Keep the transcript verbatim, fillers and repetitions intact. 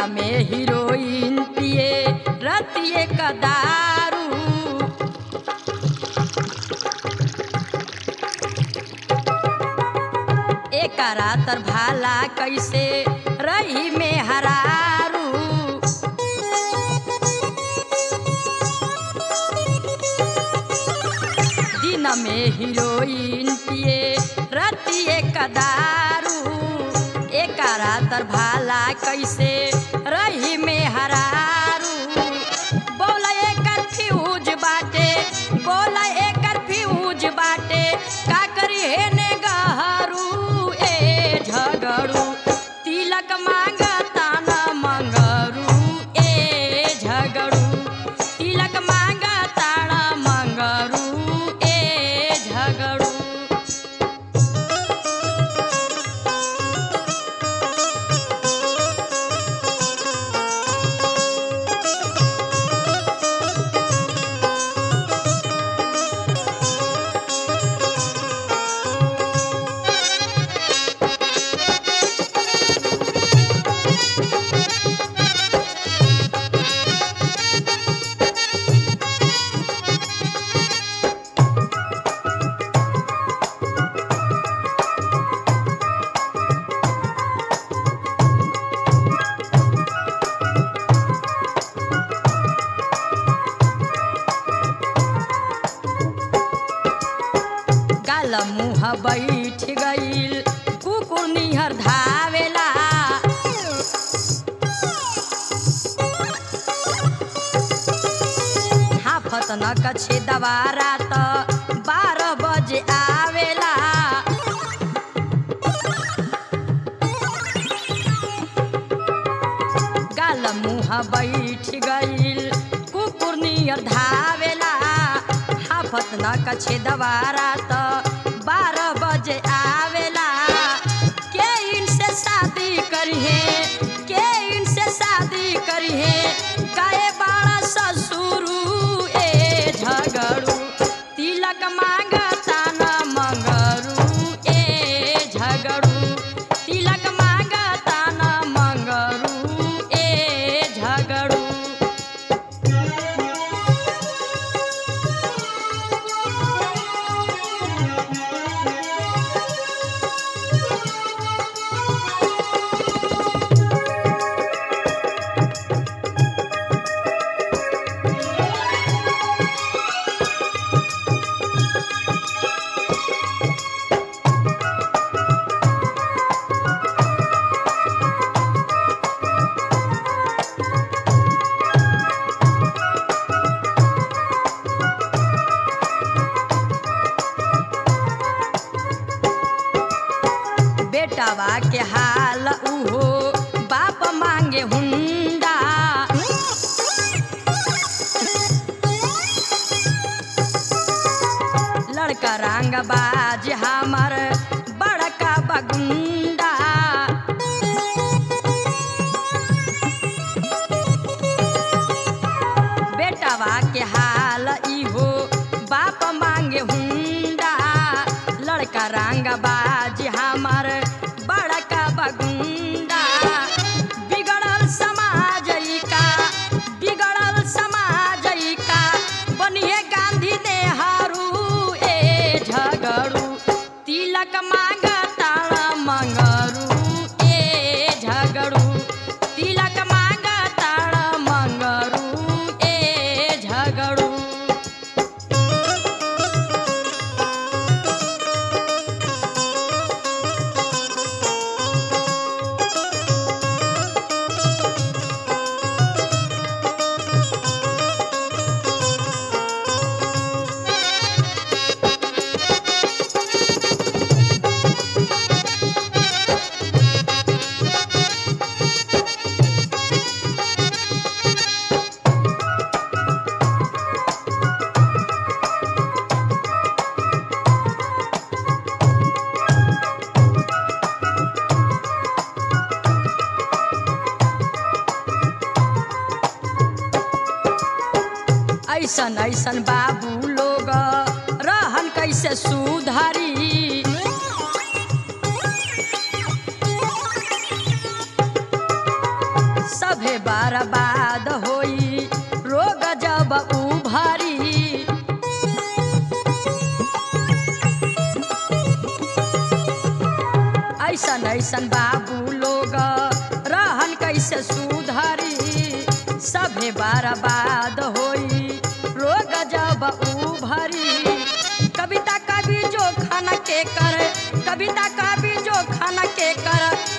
में हीरोइन पिए रतिये का दारू। एकरा तर भाला कैसे रही में हरारू। दिन में हीरोइन पिए रतिये का दारू। एकरा तर भाला कैसे रही में हरारू। बोला एकर फ्यूज बाटे, बोला एकर फ्यूज बाटे, का करी हेने गहरू ए झगड़ू। तिलक मांगता न मंगरू ए झगड़ू। तिलक मांगता न मंगरू ए झगड़ू। गाल मुँह बैठ गईल कुकुर निहर धावेला। हाफत न कछे दवारा त बारह बजे आवेला। गाल मुँह बैठ गईल कुकुर निहर धावेला। हाफत न कछे दवारा त बारह बजे आवेला। के इनसे शादी करी है, के इनसे शादी करी है, गाए बाड़ा ससुरू ए झगड़ू। तिलक मांगता न मंगरू ए झगड़ू। तिलक मांगता न मंगरू ए झगड़ू। बेटावा के हाल उहो बाप मांगे हुंडा। लड़का रंग बाज हमर बड़का बगुंडा। बेटावा के हाल इहो बाप मांगे हुंडा। लड़का रंग बाज हमर बड़का बगुंडा। बिगड़ल समाज का, बिगड़ल समाज का, बनिए गांधी नेहरू ए झगड़ू। तिलक मांगता न मंगरू ए झगड़ू। तिलक मांगता न मंगरू ए झगड़ू। ऐसन ऐसन बाबू लोग रहन कैसे सुधारी। सब बर्बाद होई रोग जब उभरी। ऐसन ऐसन बाबू लोग रहन कैसे सुधरी, सभे बर्बाद होई रोग जब उभरी। कविता कवि जो खाना के कर, कविता कवि जो खाना के कर